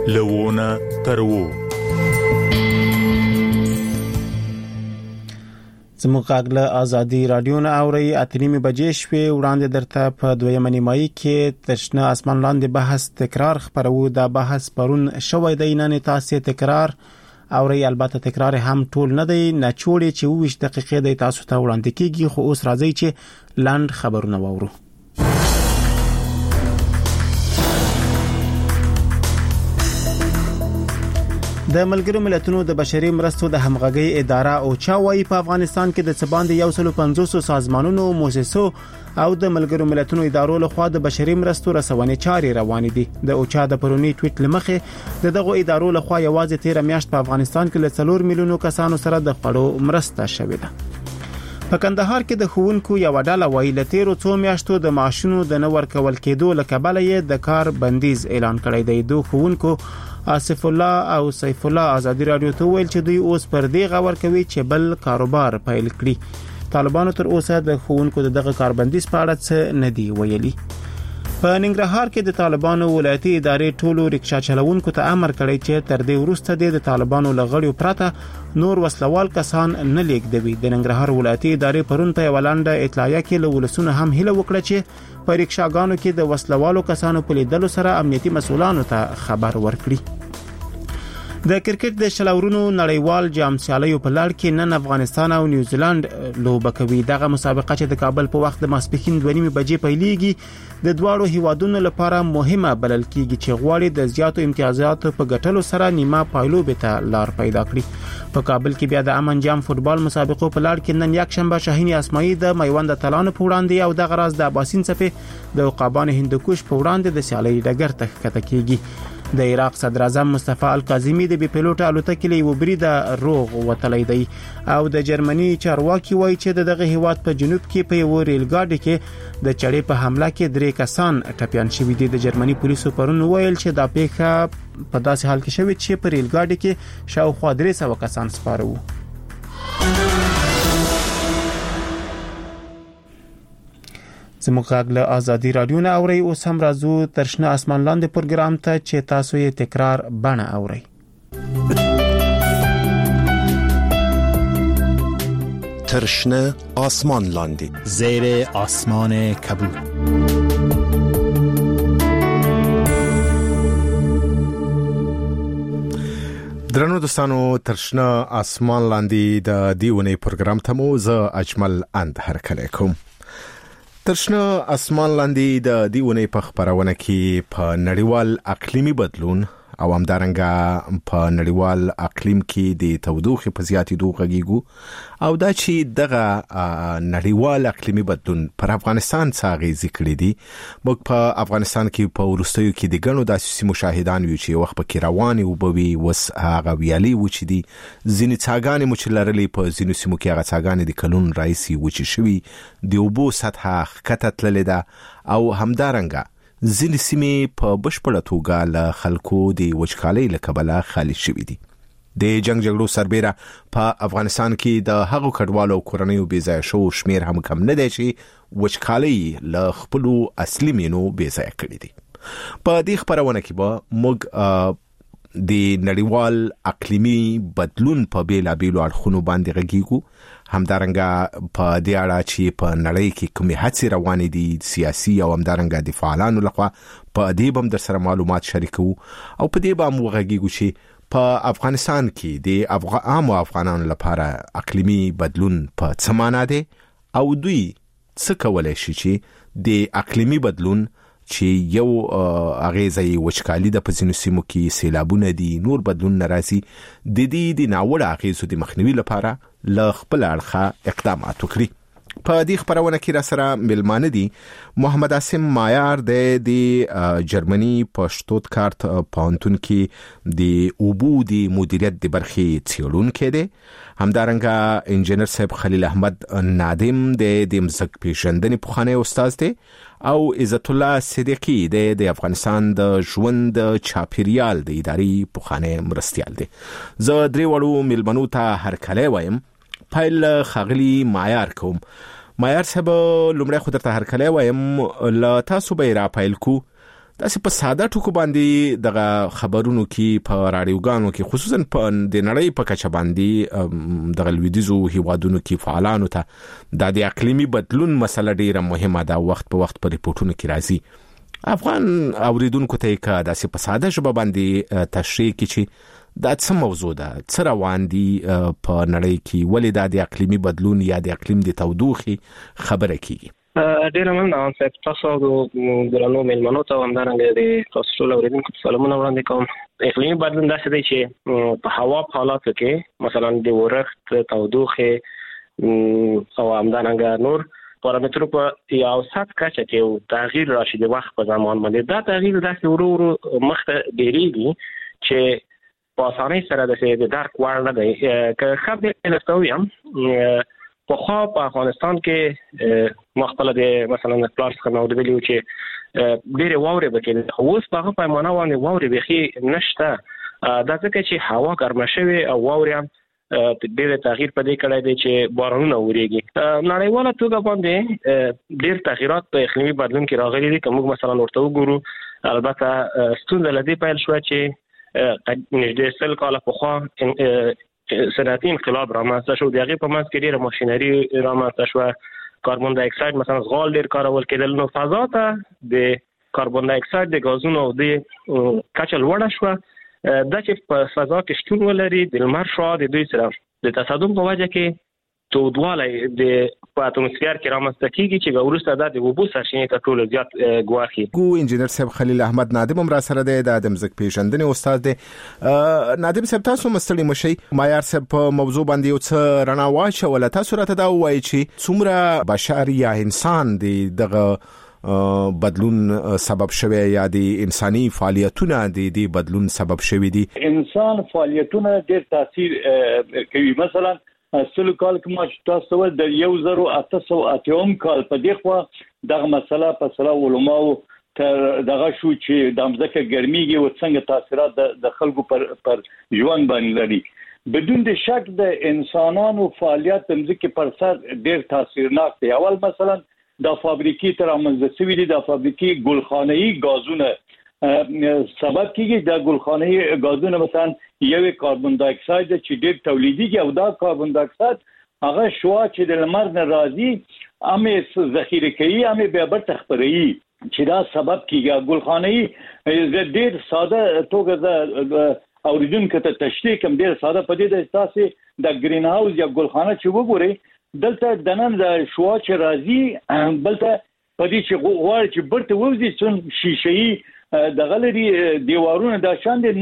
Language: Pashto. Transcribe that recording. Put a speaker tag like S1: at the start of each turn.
S1: لوونه ترو
S2: زموږ غږ له ازادي رادیو نه اوري اتنیمه بجې شوې وړاندې درته په دویمه نیمایي کې تشنه اسمان لاندې بحث تکرار خبرو. دا بحث پرون شوی دی، نن تاسو تکرار اوري. البته تکرار هم ټول نه دی، نه چوړي چې 20 دقیقې د تاسو ته وړاندې کیږي. خو اوس راځي چې لاند خبرونه وورو. د ملګرو ملتونو د بشري مرستو د همغږي اداره او چاوي په افغانستان کې د څباندې 150 سازمانونو، مؤسسو او د ملګرو ملتونو ادارو لخوا د بشري مرستو رسونې چاري روان دي. د اوچا د پرونی ټویټ لمخه دغه ادارو لخوا یوازې 13 میاشت په افغانستان کې له 4 میلیونو کسانو سره د خړو مرسته شوې ده. په کندهار کې د خوونکو یو ډله وایي له 13 میاشتو د معاشونو د نور کول کېدو لکبل یې د کار بندیز اعلان کړی دی. دوه خوونکو آصف الله او سیف الله ازادي رادیو ته ویل چې دوی اوس پر دې غور کوي چې بل کاروبار پیل کړي. طالبانو تر اوسه د خوونکو دغه کاربندیز په اړه څه نه دی ویلي. په ننګرهار کې د طالبانو ولایتي ادارې ټولو رکشا چلوونکو ته امر کړی چې تر دې وروسته د طالبانو لغړیو پراته نور وسلوال کسان نه لیږدوي. د ننګرهار ولایتي ادارې پرون په ولانډه اطلاعیه کې له ولسونو هم هیله وکړه چې په رکشاګانو کې د وسلوالو کسانو په لیدلو سره امنیتي مسؤلانو ته خبر ورکړي. د کرکټ د شلورونو نړیوال جام سیالیو په لړ کې نن افغانستان او نیوزیلند لوبه کوي. دغه مسابقه چې د کابل په وخت د ماسپښین 2:30 بجې پیلېږي د دواړو هیوادونو لپاره مهمه بلل کېږي چې غواړي د زیاتو امتیازاتو په ګټلو سره نیمه پایلوبې ته لار پیدا کړي. په کابل کې بیا د امن جام فوتبال مسابقو په لړ کې نن یک شنبه شاهین اسماعیل د میوند تلانو په وړاندې او د غراز د اباسین صفه د عقابان هندوکش په وړاندې د سیالي ډګر ته ښکته کېږي. د عراق صدر اعظم مصطفی الکاظمی د بي پيلوټ الوتکې له یو برید روغ وتلی دی او د جرمني چارواکي وایي چې دغه هیواد په جنوب کې په یو ریل ګاډي کې د چړې په حمله کې 3 کسان ټپيان شوي دي. د جرمني پولیسو پرون ویل چې دا پیښه په داسې حال کې شوې چې په ریل ګاډي کې شاوخوا 300 کسان سپاره وو. زموږ غږ له ازادي رادیو نه اوري. اوس هم راځو ترشنه اسمان لاندې پروګرام ته چې تاسو یې تکرار بڼه اوري.
S3: ترشنه آسمان لاندې
S4: زیر آسمان کبود.
S3: درنو دوستانو، ترشنه آسمان لاندې د دیونی پروګرام ته مو زه اجمل اند هرکلی کوم. ترشنه آسمان لاندې د دیونی په خبرونه کې په نړیوال اقلیمي بدلون او همدارنګه په نړیوال اقلیم کې د تودوخې په زیاتېدو غږیږو او دا چې دغه نړیوال اقلیمي بدلون پر افغانستان څه اغیزې کړې دي. موږ په افغانستان کې په وروستیو کې د ګڼو داسې مشاهدان یو چې وخت په کې رواني وبوي وس هغه ویالي و چې دي ځینې څاګانې مو چې لرلې په ځینو سیمو کې هغه څاګانې د کلون راځي و چې شوي د اوبو سطحه ښکته تللې ده او همدارنګه ځینې سیمې په بشپړه توګه له خلکو د وچکالۍ له کبله خالي شوي دي. د جنگ جګړو سربېره په افغانستان کې د هغو کډوالو او کورنیو بېځایه شو شمیر هم کم نه دی چې وچکالۍ له خپلو اصلي مینو بېځایه کړي دي. په دې خبرونه کې به موږ د نړیوال اقلیمي بدلون په بیلابېلو اړخونو باندې غږیږو، همدارنګه په دې اړه چې په نړۍ کې کومې هڅې روانې دي سیاسي او همدارنګه د فعالانو لخوا په دې به هم در سره معلومات شریکو او په دې به هم وغږیږو چې په افغانستان کې د عامو افغانانو لپاره اقلیمي بدلون په څه معنا دی او دوی څه کولی شي چې د اقلیمي بدلون چې یو اغیزه وچکالي د پزینو سیمو کې سیلابونه دي نور بدلون ناراضي د دې د ناوړه اغیزو د مخنیوي لپاره له خپل اړخه اقدامات وکړي. په دې خبرونه کې را سره ملمانه دي محمد عاصم مایار د جرمني په شتوتګارت پوهنتون کې د اوبو د مدیریت د برخې څیړونکی دی، همدارنګه انجینر صاحب خلیل احمد نادم د مځکه پیژندنې پوهنې استاد دی او عزت الله صدیقی د افغانستان د ژوند چاپیریال د اداري پوهنې مرستیال دی. زه درې وړو ملمنو ته هرکلی وایم. پایل خاغلی مایار کوم. مایار صاحب لومړی خو درته هرکلی وایم، له تاسو به را پایل کو داسې په ساده ټکو باندې دغه خبرونو کې په رادیوګانو کې خصوصا په د نړۍ په کچه باندې دغه لویدیزو هیوادونو کې فعالانو ته د اقلیمي بدلون مسله ډیره مهمه ده، وخت په وخت په ریپورتونو کې راځي. افغان اوریدونکو ته که داسې په ساده ژبه باندې تشریح کړي چې دا څه موضوع ده، څه روان دي په نړۍ کې، ولې دا د اقلیمي بدلون یا د اقلیم د تودوخې خبره کیږي.
S5: ډیره مننه صاحب، تاسو د درنو مېلمنو ته همدارنګه د تاسو ټول اوریدونکو ته سلامونه وړاندې کوم. اقلیمي بدلون داسې دی چې په هوا په حالاتو کې مثلا د ورښت، تودوخې او همدارنګه نور پارامترو په یو سات کچه کې یو تغییر راشي د وخت په زمان باندې. دا تغییر داسې ورو ورو مخته ډیریږي چې په اسانۍ سره د درک وړ نه دی. که خبر الستویم په خو په افغانستان کې مخبل د مثلا پلان څخه نو ویلو چې ډېر واوري بکې، اوس په پیمانه باندې واوري بخي نشته. دا ځکه چې هوا ګرمه شوی او واوري هم ډېر تغییر پدې کړی دی چې بارانونه وریږي. نړیواله توګه باندې ډېر تغیرات په اقلیمي بدلون کې راغلي دي. که موږ مثلا ورته وګورو، البته ستونزه لدی پیل شو چې نږدې 100 کاله پخوا صنعتي انقلاب رامنځته شو، د هغې په منځ کې ډېره ماشینري رامنځته شوه، کاربن ډای اکساید مثلا غال ډېر کارول کېدل، نو فضا ته د کاربن ډای اکساید د غازونو د کچه لوړه شوه. دا چې په فضا کې شتون ولري د لمر شعاع د دوی سره د تصادم په وجه کې تودوالی د په اتموسفیر کې رامنځته کیږي چې وروسته د اوبو سرچینې ته ټول زیات ګواښي.
S3: انجینر صاحب خلیل احمد نادم هم را سره دی، د ځمکې پیژندنې استاد دی. نادم صاحب تاسو مستړي مشي، معیار صاحب په موضوع باندې یو څه رڼا واچوله. تاسو راته دا وایي چې څومره بشر یا انسان دی دغه بدلون سبب شوی یا د انساني فعالیتونه د بدلون سبب شوی دي؟
S6: انسان فعالیتونه ډېر تاثیر کوي. مثلا سلو کال کې ما تاسو ول د 1880 کال په دغه خوا دغه مسله په سلا علماء تر دغه شو چې د امزکه ګرميږي او څنګه تاثیرات د خلکو پر ژوند باندې لري. بدون د شک د انسانانو فعالیت د امزکه پر سر ډېر تاثیرناک دی. اول مثلا د فابریکې تر منځ سوي دي، د فابریکې ګلخانه‌ای غازونه سبب کیږي. د ګلخانه‌ای غازونه مثلا یو کاربن ډای اکساید چې ډېر تولیديږي او دا کاربن ډای اکساید هغه شوا چې د لمر نه راځي امه ذخیره کوي، امه به برته خبري چې دا سبب کیږي. ګلخانه‌ای د ډېر ساده توګه د اوریدونکو ته تشریح کوم، ډېر ساده په دې د اساسي د گرین هاوس یا ګلخانه چې وګوري دلته د نن د شوا چې راځي بلته په دې چې غواړي چې برته وځي څون شیشه‌ای د غلري دیوارونه د شاندې